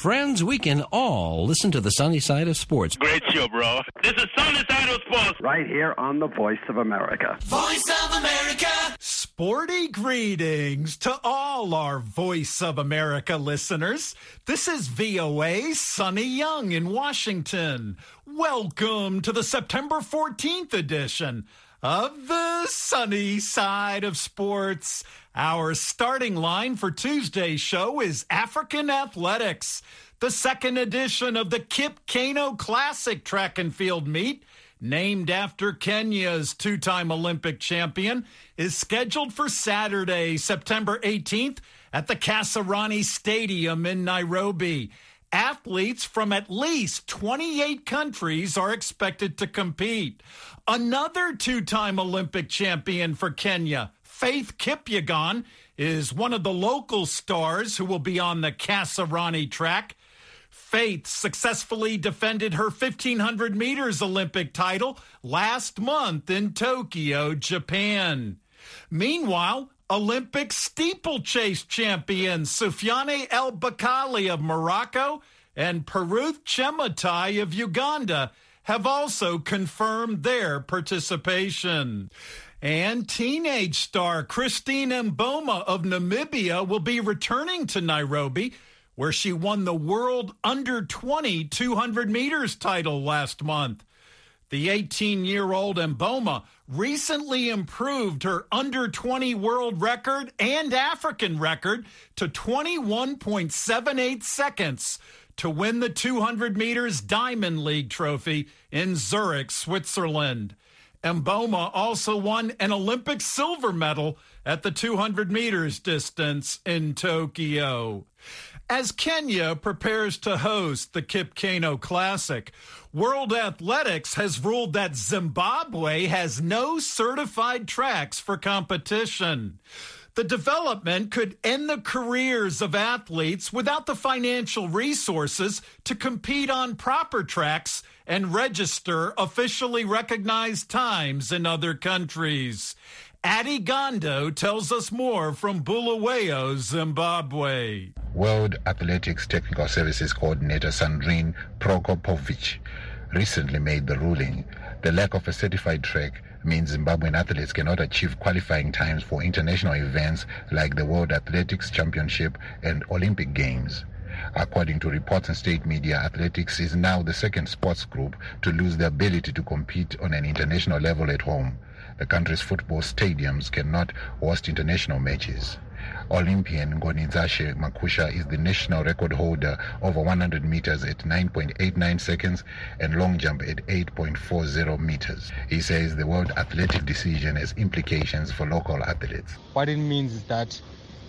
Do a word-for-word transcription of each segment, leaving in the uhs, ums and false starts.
friends, we can all listen to the sunny side of sports. Great show, bro. This is Sunny Side of Sports. Right here on the Voice of America. Voice of America. Sporty greetings to all our Voice of America listeners. This is V O A's Sonny Young in Washington. Welcome to the September fourteenth edition of the Sunny Side of Sports. Our starting line for Tuesday's show is African Athletics. The second edition of the Kip Keino Classic track and field meet, named after Kenya's two-time Olympic champion, is scheduled for Saturday, September eighteenth at the Kasarani Stadium in Nairobi. Athletes from at least twenty-eight countries are expected to compete. Another two-time Olympic champion for Kenya, Faith Kipyegon, is one of the local stars who will be on the Kasarani track. Faith successfully defended her fifteen hundred meters Olympic title last month in Tokyo, Japan. Meanwhile, Olympic steeplechase champions Soufiane El Bakkali of Morocco and Peruth Chemutai of Uganda have also confirmed their participation. And teenage star Christine Mboma of Namibia will be returning to Nairobi, where she won the world under twenty two hundred meters title last month. The eighteen-year-old Mboma recently improved her under twenty world record and African record to twenty-one point seven eight seconds to win the two hundred meters Diamond League trophy in Zurich, Switzerland. Mboma also won an Olympic silver medal at the two hundred meters distance in Tokyo. As Kenya prepares to host the Kip Keino Classic, World Athletics has ruled that Zimbabwe has no certified tracks for competition. The development could end the careers of athletes without the financial resources to compete on proper tracks and register officially recognized times in other countries. Adi Gondo tells us more from Bulawayo, Zimbabwe. World Athletics Technical Services Coordinator Sandrine Prokopovich recently made the ruling. The lack of a certified track means Zimbabwean athletes cannot achieve qualifying times for international events like the World Athletics Championship and Olympic Games. According to reports in state media, athletics is now the second sports group to lose the ability to compete on an international level at home. The country's football stadiums cannot host international matches. Olympian Ngonizashe Makusha is the national record holder over one hundred meters at nine point eight nine seconds and long jump at eight point four zero meters. He says the World Athletic decision has implications for local athletes. What it means is that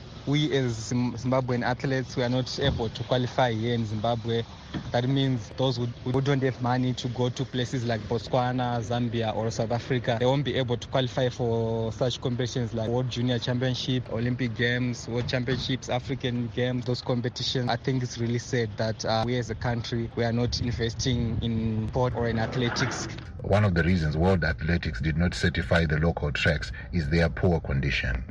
we as Zimbabwean athletes, we are not able to qualify here in Zimbabwe. That means those who, who don't have money to go to places like Botswana, Zambia, or South Africa, they won't be able to qualify for such competitions like World Junior Championship, Olympic Games, World Championships, African Games, those competitions. I think it's really sad that uh, we as a country, we are not investing in sport or in athletics. One of the reasons World Athletics did not certify the local tracks is their poor condition.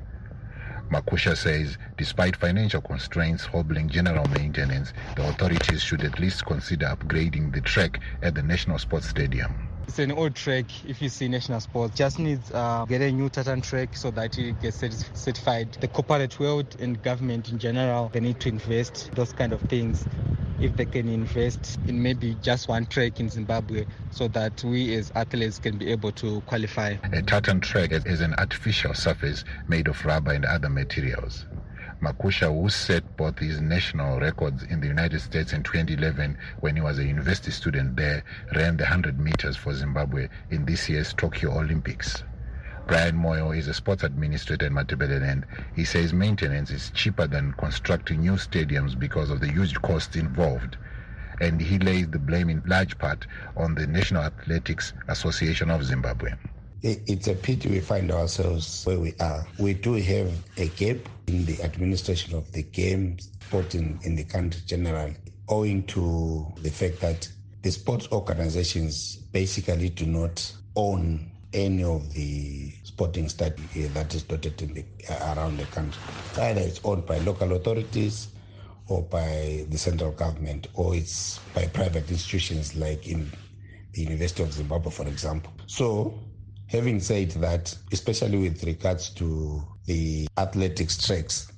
Makusha says, despite financial constraints hobbling general maintenance, the authorities should at least consider upgrading the track at the National Sports Stadium. It's an old track. If you see National Sports, just needs uh, get a new tartan track so that it gets certified. The corporate world and government in general, they need to invest those kind of things. If they can invest in maybe just one track in Zimbabwe so that we as athletes can be able to qualify. A tartan track is an artificial surface made of rubber and other materials. Makusha, who set both his national records in the United States in twenty eleven when he was a university student there, ran the one hundred meters for Zimbabwe in this year's Tokyo Olympics. Brian Moyo is a sports administrator in Matabeleland. He says maintenance is cheaper than constructing new stadiums because of the huge costs involved. And he lays the blame in large part on the National Athletics Association of Zimbabwe. It's a pity we find ourselves where we are. We do have a gap in the administration of the games, sport in, in the country generally, owing to the fact that the sports organizations basically do not own any of the sporting stadium that is dotted in the, uh, around the country. Either it's owned by local authorities or by the central government, or it's by private institutions like in the University of Zimbabwe, for example. So, having said that, especially with regards to the athletics tracks,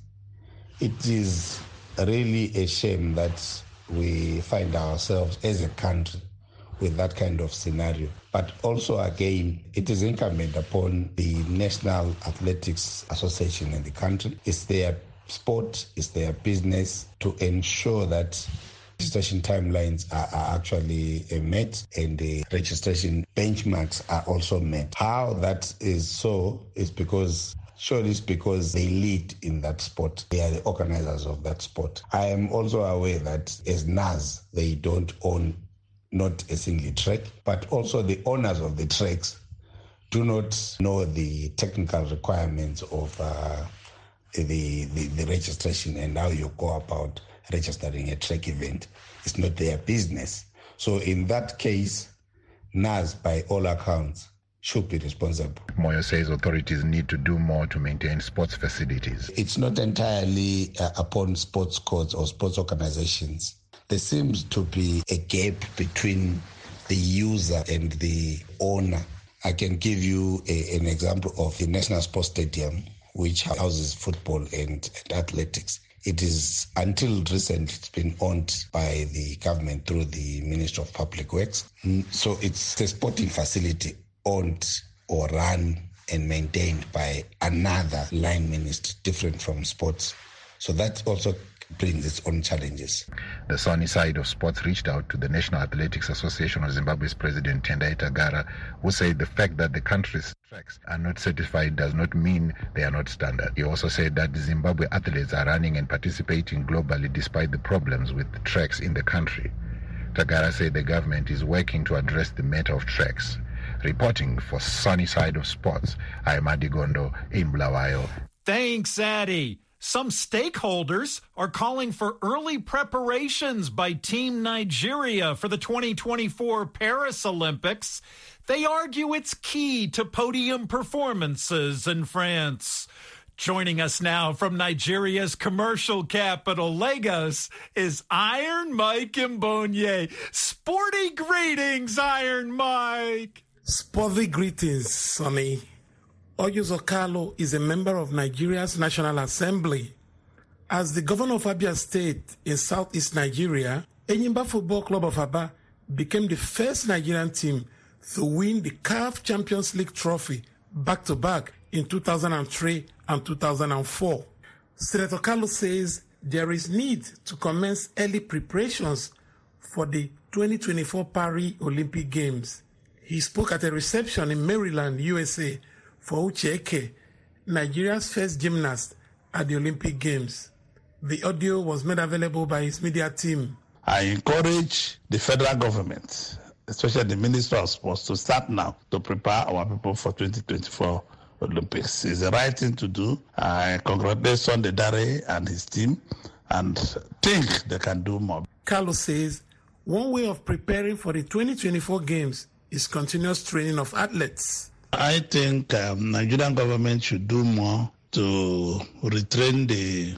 it is really a shame that we find ourselves as a country with that kind of scenario. But also, again, it is incumbent upon the National Athletics Association in the country. It's their sport, it's their business to ensure that registration timelines are, are actually uh, met and the registration benchmarks are also met. How that is so is because Sure, it's because they lead in that sport. They are the organizers of that sport. I am also aware that as N A S, they don't own not a single track, but also the owners of the tracks do not know the technical requirements of uh, the, the, the registration and how you go about registering a track event. It's not their business. So in that case, N A S, by all accounts, should be responsible. Moyo says authorities need to do more to maintain sports facilities. It's not entirely uh, upon sports courts or sports organizations. There seems to be a gap between the user and the owner. I can give you a, an example of the National Sports Stadium, which houses football and, and athletics. It is, until recently, it's been owned by the government through the Ministry of Public Works. So it's a sporting facility owned or run and maintained by another line minister different from sports. So that also brings its own challenges. The sunny side of sports reached out to the National Athletics Association of Zimbabwe's president, Tendai Tagara, who said the fact that the country's tracks are not certified does not mean they are not standard. He also said that Zimbabwe athletes are running and participating globally despite the problems with the tracks in the country. Tagara said the government is working to address the matter of tracks. Reporting for Sunny Side of Sports, I am Adi Gondo in Bulawayo. Thanks, Addy. Some stakeholders are calling for early preparations by Team Nigeria for the twenty twenty-four Paris Olympics. They argue it's key to podium performances in France. Joining us now from Nigeria's commercial capital, Lagos, is Iron Mike Mbonye. Sporty greetings, Iron Mike. Sporty greetings, Sonny. Oyuzo Carlo is a member of Nigeria's National Assembly. As the governor of Abia State in southeast Nigeria, Enyimba Football Club of Aba became the first Nigerian team to win the C A F Champions League trophy back-to-back in two thousand three and two thousand four. Senator Carlo says there is need to commence early preparations for the twenty twenty-four Paris Olympic Games. He spoke at a reception in Maryland, U S A, for Uche Eke, Nigeria's first gymnast at the Olympic Games. The audio was made available by his media team. I encourage the federal government, especially the Minister of Sports, to start now to prepare our people for twenty twenty-four Olympics. It's the right thing to do. I congratulate Sunday Dare and his team and think they can do more. Carlos says one way of preparing for the twenty twenty-four Games is continuous training of athletes. I think um, Nigerian government should do more to retrain the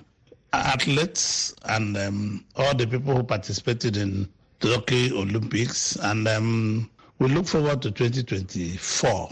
athletes and um, all the people who participated in Tokyo Olympics. And um, we look forward to twenty twenty-four,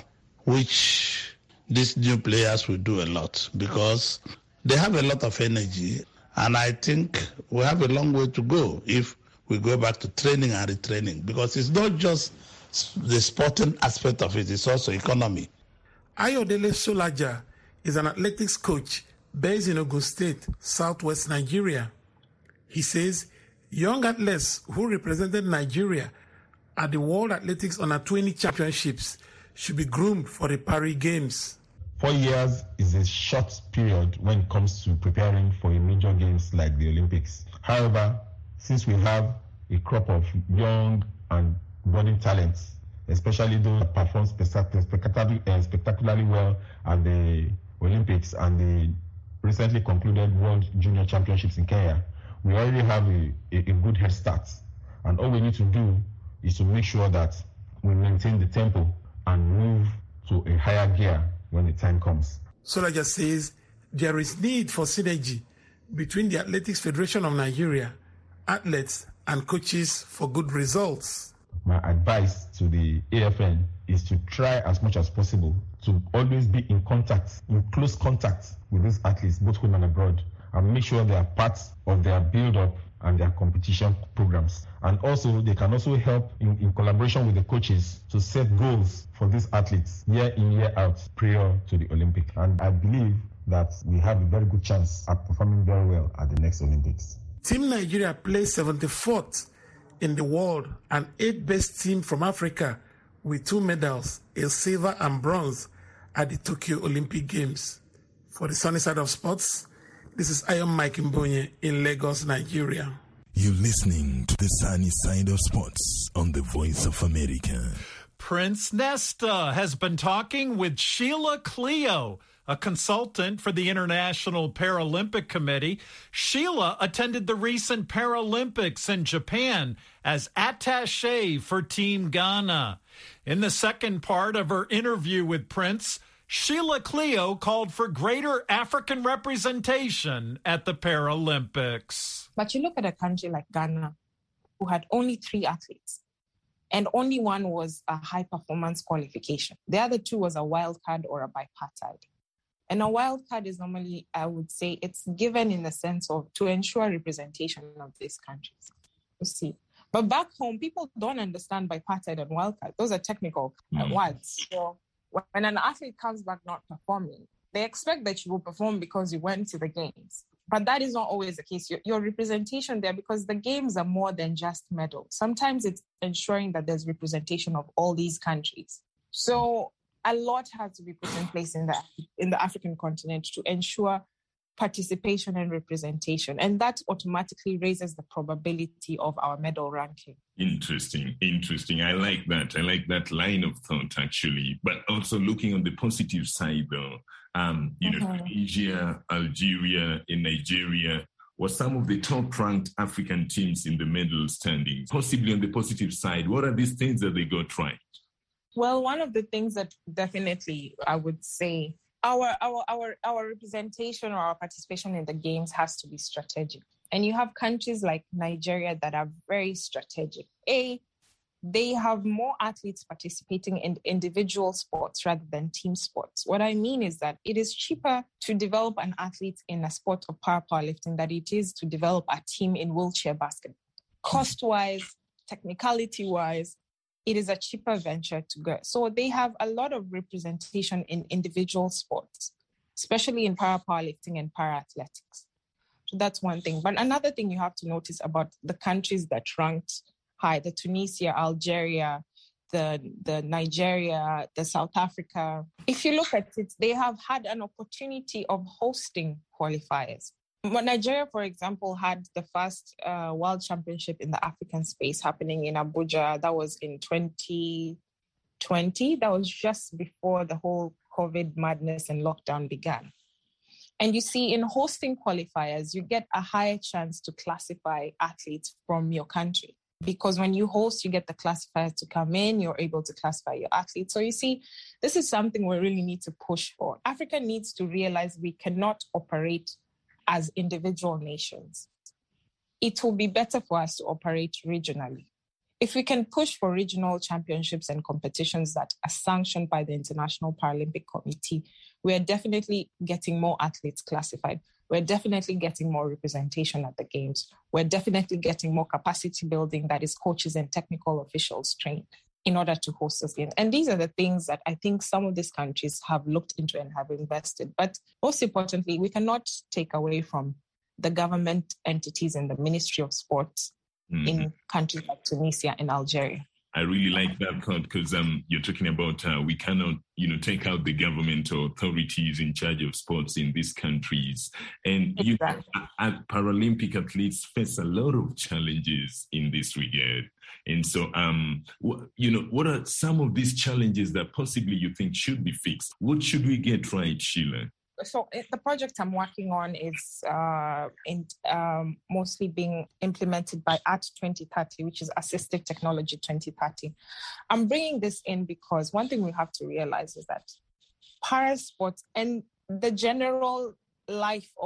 which these new players will do a lot because they have a lot of energy. And I think we have a long way to go if we go back to training and retraining, because it's not just the sporting aspect of it, it's also economy. Ayodele Solaja is an athletics coach based in Ogun State, southwest Nigeria. He says young athletes who represented Nigeria at the World Athletics Under twenty Championships should be groomed for the Paris Games. Four years is a short period when it comes to preparing for a major games like the Olympics. However, since we have a crop of young and budding talents, especially those that perform spectacularly, uh, spectacularly well at the Olympics and the recently concluded World Junior Championships in Kenya, we already have a, a, a good head start. And all we need to do is to make sure that we maintain the tempo and move to a higher gear when the time comes. Solaja says there is need for synergy between the Athletics Federation of Nigeria, athletes, and coaches for good results. My advice to the A F N is to try as much as possible to always be in contact, in close contact with these athletes, both home and abroad, and make sure they are part of their build-up and their competition programs. And also, they can also help in, in collaboration with the coaches to set goals for these athletes year in, year out, prior to the Olympic. And I believe that we have a very good chance at performing very well at the next Olympics. Team Nigeria placed seventy-fourth in the world and eighth best team from Africa with two medals, a silver and bronze, at the Tokyo Olympic Games. For the Sunny Side of Sports, this is I am Mike Mbonye in Lagos, Nigeria. You're listening to the Sunny Side of Sports on the Voice of America. Prince Nesta has been talking with Sheila Cleo, a consultant for the International Paralympic Committee. Sheila attended the recent Paralympics in Japan as attaché for Team Ghana. In the second part of her interview with Prince, Sheila Cleo called for greater African representation at the Paralympics. But you look at a country like Ghana, who had only three athletes, and only one was a high-performance qualification. The other two was a wild card or a bipartite. And a wild card is normally, I would say, it's given in the sense of to ensure representation of these countries. You see. But back home, people don't understand bipartite and wild card. Those are technical mm. words. So when an athlete comes back not performing, they expect that you will perform because you went to the games. But that is not always the case. Your, your representation there, because the games are more than just medals. Sometimes it's ensuring that there's representation of all these countries. So a lot has to be put in place in the in the African continent to ensure participation and representation. And that automatically raises the probability of our medal ranking. Interesting, interesting. I like that. I like that line of thought, actually. But also looking on the positive side, though, um, you mm-hmm. know, Tunisia, Algeria, and Nigeria were some of the top-ranked African teams in the medal standings. Possibly on the positive side, what are these things that they got right? Well, one of the things that definitely I would say our our our our representation or our participation in the games has to be strategic. And you have countries like Nigeria that are very strategic. A, they have more athletes participating in individual sports rather than team sports. What I mean is that it is cheaper to develop an athlete in a sport of para powerlifting than it is to develop a team in wheelchair basketball. Cost-wise, technicality-wise, it is a cheaper venture to go. So they have a lot of representation in individual sports, especially in para powerlifting and para athletics. So that's one thing. But another thing you have to notice about the countries that ranked high, the Tunisia, Algeria, the, the Nigeria, the South Africa. If you look at it, they have had an opportunity of hosting qualifiers. But Nigeria, for example, had the first uh, World Championship in the African space happening in Abuja. That was in twenty twenty. That was just before the whole COVID madness and lockdown began. And you see, in hosting qualifiers, you get a higher chance to classify athletes from your country. Because when you host, you get the classifiers to come in, you're able to classify your athletes. So you see, this is something we really need to push for. Africa needs to realize we cannot operate as individual nations. It will be better for us to operate regionally. If we can push for regional championships and competitions that are sanctioned by the International Paralympic Committee, we are definitely getting more athletes classified. We're definitely getting more representation at the games. We're definitely getting more capacity building, that is coaches and technical officials trained in order to host those games. And these are the things that I think some of these countries have looked into and have invested. But most importantly, we cannot take away from the government entities and the Ministry of Sports mm-hmm. in countries like Tunisia and Algeria. I really like that thought because um, you're talking about uh, we cannot, you know, take out the government or authorities in charge of sports in these countries. And exactly. you know, Paralympic athletes face a lot of challenges in this regard. And so, um, w- you know, what are some of these challenges that possibly you think should be fixed? What should we get right, Sheila? So the project I'm working on is uh, in, um, mostly being implemented by A T twenty thirty, which is Assistive Technology twenty thirty. I'm bringing this in because one thing we have to realize is that para sports and the general life of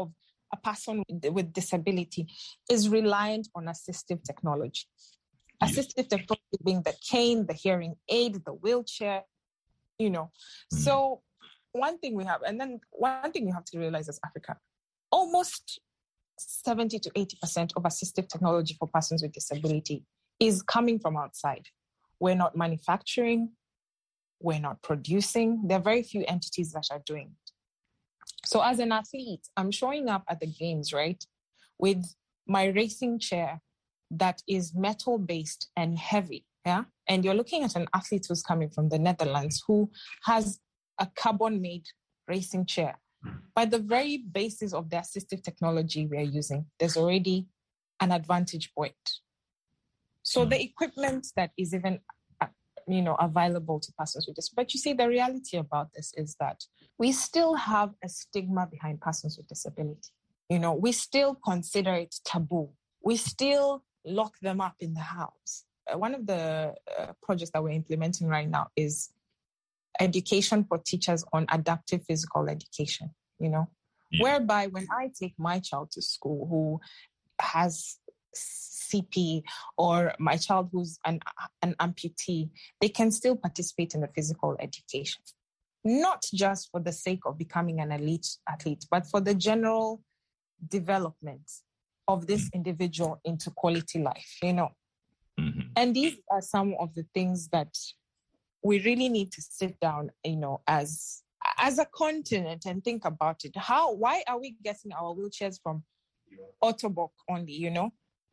a person with disability is reliant on assistive technology. Assistive technology being the cane, the hearing aid, the wheelchair, you know. Mm. So one thing we have, and then one thing we have to realize as Africa, almost seventy to eighty percent of assistive technology for persons with disability is coming from outside. We're not manufacturing, we're not producing. There are very few entities that are doing it. So as an athlete, I'm showing up at the games, right, with my racing chair that is metal-based and heavy, yeah? And you're looking at an athlete who's coming from the Netherlands who has a carbon-made racing chair. By the very basis of the assistive technology we're using, there's already an advantage point. So the equipment that is even, you know, available to persons with this. But you see, the reality about this is that we still have a stigma behind persons with disability. You know, we still consider it taboo. We still lock them up in the house. Uh, one of the uh, projects that we're implementing right now is education for teachers on adaptive physical education, you know, yeah. whereby when I take my child to school who has C P or my child who's an, an amputee, they can still participate in the physical education, not just for the sake of becoming an elite athlete, but for the general development of this individual into quality life, you know. Mm-hmm. And these are some of the things that we really need to sit down, you know, as as a continent and think about it. How, why are we getting our wheelchairs from Ottobock only, you know?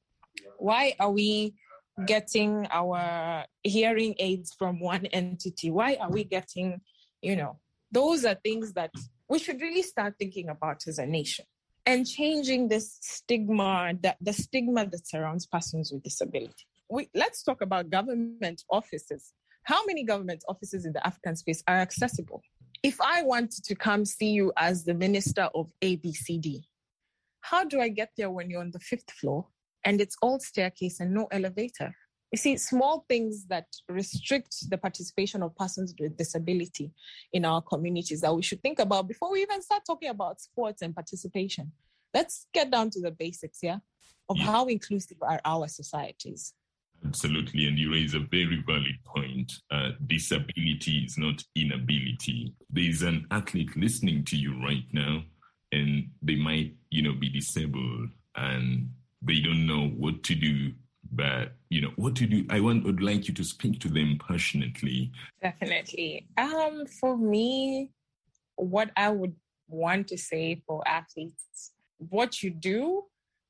Why are we getting our hearing aids from one entity? Why are we getting, you know, those are things that we should really start thinking about as a nation and changing this stigma, that the stigma that surrounds persons with disability. We, let's talk about government offices. How many government offices in the African space are accessible? If I wanted to come see you as the minister of A B C D, how do I get there when you're on the fifth floor and it's all staircase and no elevator? You see, small things that restrict the participation of persons with disability in our communities that we should think about before we even start talking about sports and participation. Let's get down to the basics, yeah, of yeah. how inclusive are our societies. Absolutely, and you raise a very valid point. Uh, disability is not inability. There's an athlete listening to you right now, and they might, you know, be disabled, and they don't know what to do. But, you know, what to do? I want, would like you to speak to them passionately. Definitely. Um, for me, what I would want to say for athletes, what you do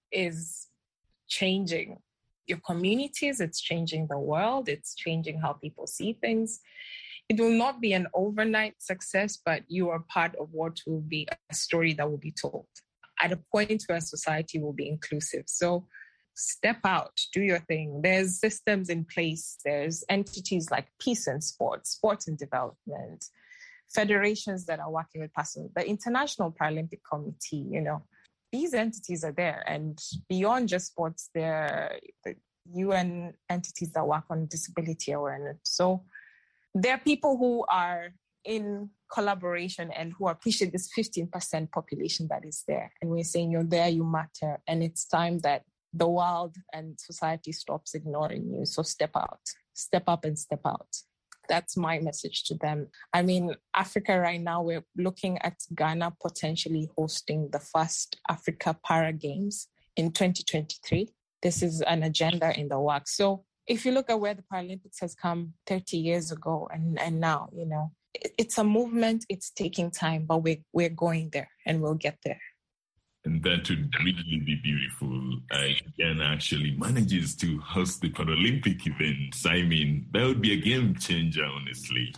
is changing your communities, it's changing the world, it's changing how people see things. It will not be an overnight success, but you are part of what will be a story that will be told at a point where society will be inclusive. So step out, do your thing. There's systems in place. There's entities like Peace and Sports, Sports and Development, federations that are working with persons, the International Paralympic Committee, you know. These entities are there. And beyond just sports, there are the U N entities that work on disability awareness. So there are people who are in collaboration and who appreciate this fifteen percent population that is there. And we're saying, you're there, you matter. And it's time that the world and society stops ignoring you. So step out, step up and step out. That's my message to them. I mean, Africa right now, we're looking at Ghana potentially hosting the first Africa Para Games in twenty twenty-three. This is an agenda in the works. So if you look at where the Paralympics has come thirty years ago and, and now, you know, it, it's a movement, it's taking time, but we're, we're going there and we'll get there. And that would really be beautiful. Uh, Ghana actually manages to host the Paralympic events. I mean, that would be a game changer, honestly.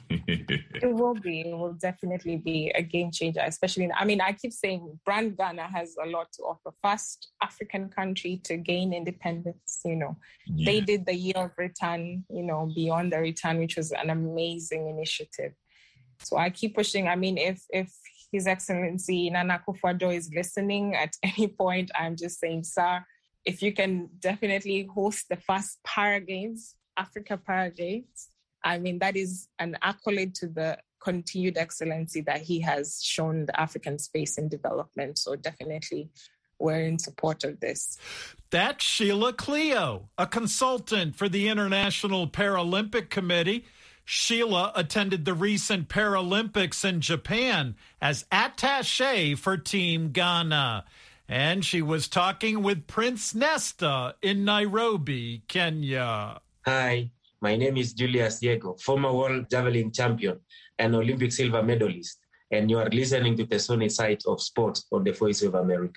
It will be. It will definitely be a game changer, especially, I mean, I keep saying Brand Ghana has a lot to offer. First African country to gain independence, you know. Yeah. They did the year of return, you know, beyond the return, which was an amazing initiative. So I keep pushing. I mean, if if His Excellency Nana Akufo-Addo is listening at any point, I'm just saying, sir, if you can definitely host the first Para Games, Africa Para Games, I mean, that is an accolade to the continued excellency that he has shown the African space in development. So definitely we're in support of this. That's Sheila Cleo, a consultant for the International Paralympic Committee. Sheila attended the recent Paralympics in Japan as attaché for Team Ghana. And she was talking with Prince Nesta in Nairobi, Kenya. Hi, my name is Julius Diego, former world javelin champion and Olympic silver medalist. And you are listening to the Sunny Side of Sports on the Voice of America.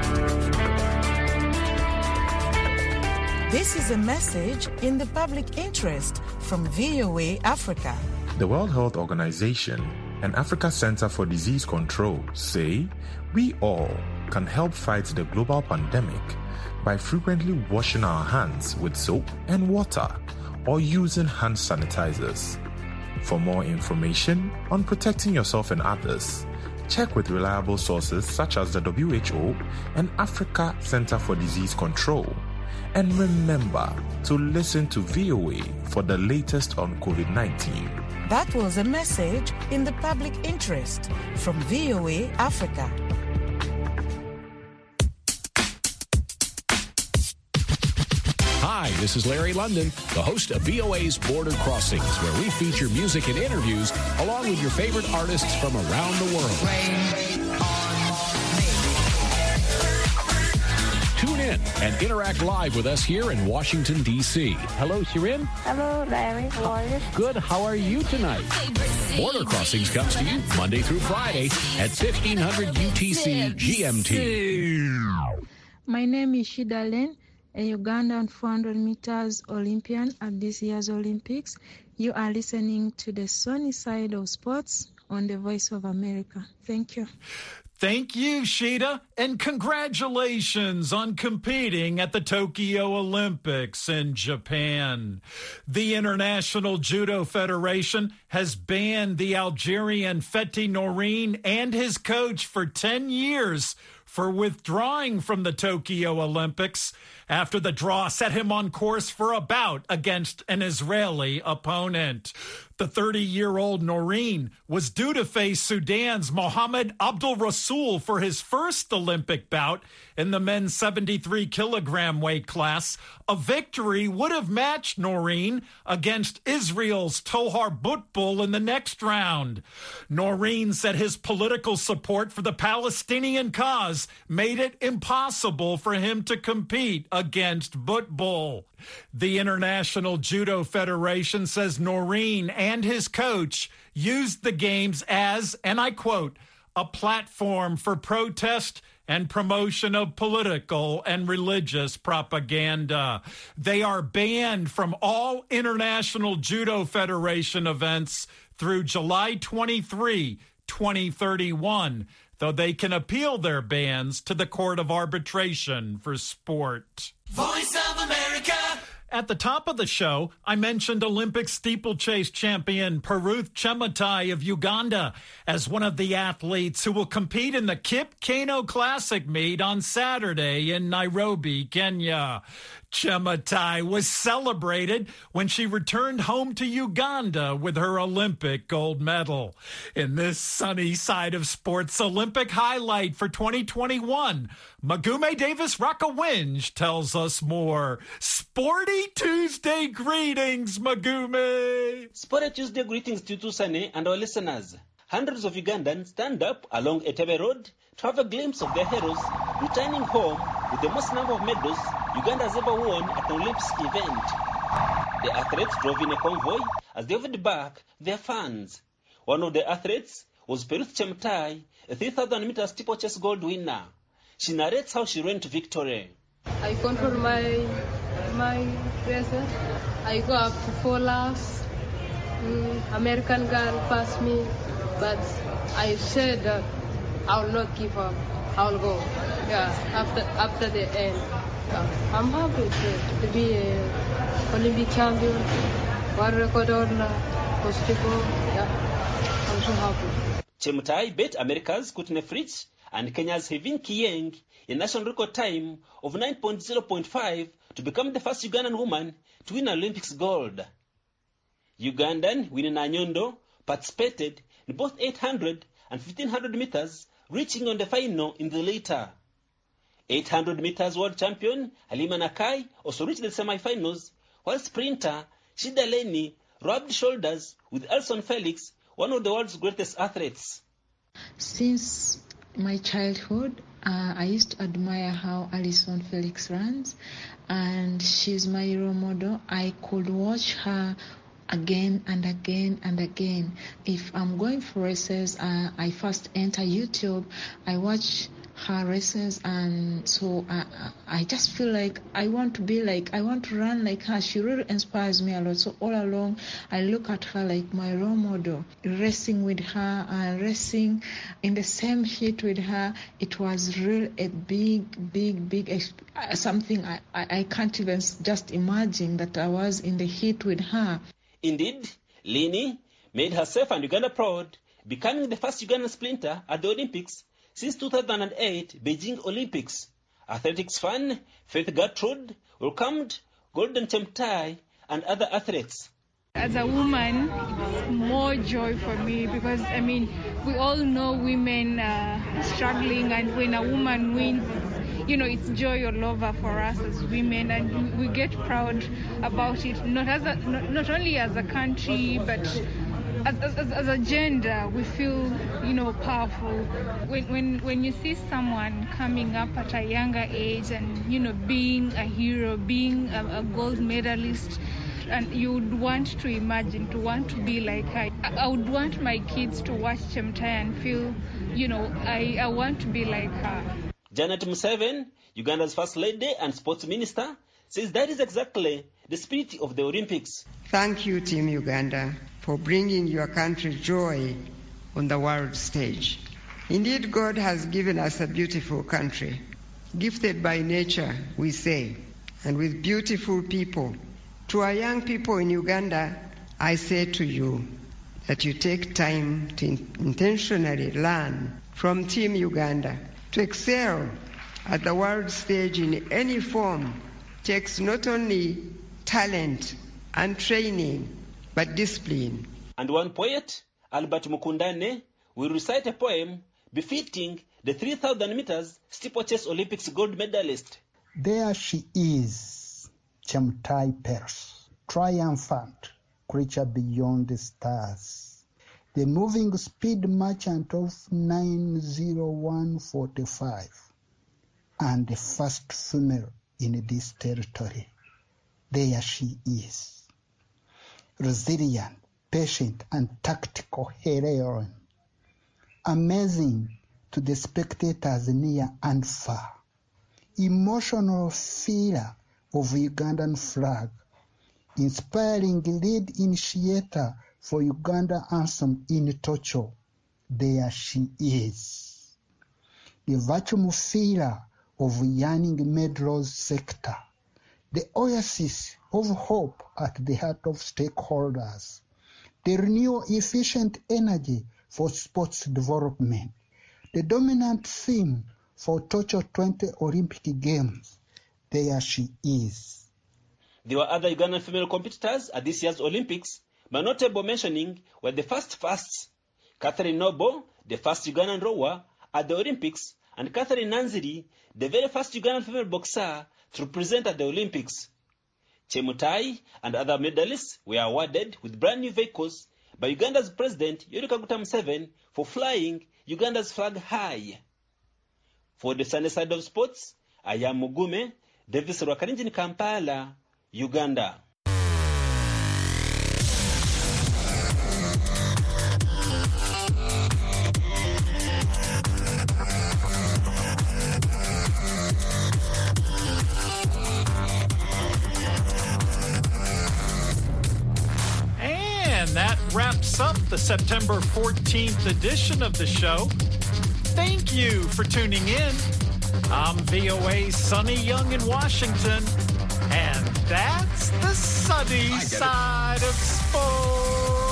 This is a message in the public interest from V O A Africa. The World Health Organization and Africa Center for Disease Control say we all can help fight the global pandemic by frequently washing our hands with soap and water or using hand sanitizers. For more information on protecting yourself and others, check with reliable sources such as the W H O and Africa Center for Disease Control. And remember to listen to V O A for the latest on COVID nineteen. That was a message in the public interest from V O A Africa. Hi, this is Larry London, the host of V O A's Border Crossings, where we feature music and interviews along with your favorite artists from around the world. Tune in and interact live with us here in Washington, D C Hello, Shirin. Hello, Larry. How are you? Good. How are you tonight? Border Crossings comes to you Monday through Friday at fifteen hundred U T C G M T. My name is Shida Len, a Ugandan four hundred meters Olympian at this year's Olympics. You are listening to the Sunny Side of Sports on the Voice of America. Thank you. Thank you, Shida, and congratulations on competing at the Tokyo Olympics in Japan. The International Judo Federation has banned the Algerian Fethi Nourine and his coach for ten years for withdrawing from the Tokyo Olympics after the draw set him on course for a bout against an Israeli opponent. The thirty-year-old Nourine was due to face Sudan's Mohamed Abdul Rasul for his first Olympic bout in the men's seventy-three kilogram weight class. A victory would have matched Nourine against Israel's Tohar Butbul in the next round. Nourine said his political support for the Palestinian cause made it impossible for him to compete against Butbul. The International Judo Federation says Nourine and his coach used the games as, and I quote, a platform for protest and promotion of political and religious propaganda. They are banned from all International Judo Federation events through July twenty-third, twenty thirty-one, though they can appeal their bans to the Court of Arbitration for Sport. Voice of America. At the top of the show, I mentioned Olympic steeplechase champion Peruth Chemutai of Uganda as one of the athletes who will compete in the Kip Keino Classic meet on Saturday in Nairobi, Kenya. Chemutai was celebrated when she returned home to Uganda with her Olympic gold medal. In this Sunny Side of Sports Olympic highlight for twenty twenty-one, Magume Davis Rakawinj tells us more. Sporty Tuesday greetings, Magume. Sporty Tuesday greetings to you, Sunny, and our listeners. Hundreds of Ugandans stand up along Etebe Road to have a glimpse of their heroes returning home with the most number of medals Uganda has ever won at an Olympics event. The athletes drove in a convoy as they waved back their fans. One of the athletes was Peruth Chemutai, a three thousand meter steeplechase gold winner. She narrates how she ran to victory. I control my my racer. I go up to four laps. Mm, American girl passed me, but I said that I will not give up. I will go. Yeah, after after the end. Yeah, I'm happy to, to be a Olympic champion, world record holder, most people. Yeah, I'm so happy. Chemutai beat America's Kutne Fritz and Kenya's Hevin Kieng a national record time of nine point zero point five to become the first Ugandan woman to win Olympics gold. Ugandan Winnie Nanyondo participated in both eight hundred and fifteen hundred meters, reaching on the final in the later. eight hundred meters world champion Halima Nakai also reached the semi-finals, while sprinter Shida Lenny rubbed shoulders with Alison Felix, one of the world's greatest athletes. Since my childhood, uh, I used to admire how Alison Felix runs, and she's my role model. I could watch her again and again and again. If I'm going for races, uh, I first enter YouTube, I watch her races, and so I, I just feel like I want to be like, I want to run like her. She really inspires me a lot. So all along, I look at her like my role model. Racing with her and racing in the same heat with her, it was really a big, big, big, something I, I, I can't even just imagine that I was in the heat with her. Indeed, Lini made herself and Uganda proud, becoming the first Ugandan sprinter at the Olympics since two thousand eight Beijing Olympics. Athletics fan Faith Gertrude welcomed Golden Chemtai and other athletes. As a woman, it's more joy for me because, I mean, we all know women uh, struggling, and when a woman wins, you know, it's joy all over for us as women, and we get proud about it, not as a, not, not only as a country, but as, as, as a gender. We feel, you know, powerful. When, when, when you see someone coming up at a younger age and, you know, being a hero, being a, a gold medalist, and you would want to imagine, to want to be like her. I would want my kids to watch Chemtai and feel, you know, I, I want to be like her. Janet Museveni, Uganda's First Lady and Sports Minister, says that is exactly the spirit of the Olympics. Thank you, Team Uganda, for bringing your country joy on the world stage. Indeed, God has given us a beautiful country, gifted by nature, we say, and with beautiful people. To our young people in Uganda, I say to you that you take time to intentionally learn from Team Uganda. To excel at the world stage in any form takes not only talent and training, but discipline. And one poet, Albert Mukundane, will recite a poem befitting the three thousand meters steeplechase Olympics gold medalist. There she is, Chemtai Pearce, triumphant creature beyond the stars. The moving speed merchant of nine oh one forty-five, and the first female in this territory. There she is. Resilient, patient, and tactical heroine. Amazing to the spectators near and far. Emotional feeler of Ugandan flag. Inspiring lead initiator for Uganda anthem in Tocho. There she is. The vacuum filler of yearning medals sector. The oasis of hope at the heart of stakeholders. The renewal efficient energy for sports development. The dominant theme for Tokyo twenty Olympic Games. There she is. There were other Ugandan female competitors at this year's Olympics, but notable mentioning were the first firsts. Catherine Noble, the first Ugandan rower at the Olympics, and Catherine Nanziri, the very first Ugandan female boxer to represent at the Olympics. Chemutai and other medalists were awarded with brand new vehicles by Uganda's President Yoweri Kaguta Museveni for flying Uganda's flag high. For the sunny side of sports, I am Mugume, Davis Rwakarinji in Kampala, Uganda. And that wraps up the September fourteenth edition of the show. Thank you for tuning in. I'm V O A's Sonny Young in Washington, and that's the sunny side of sports.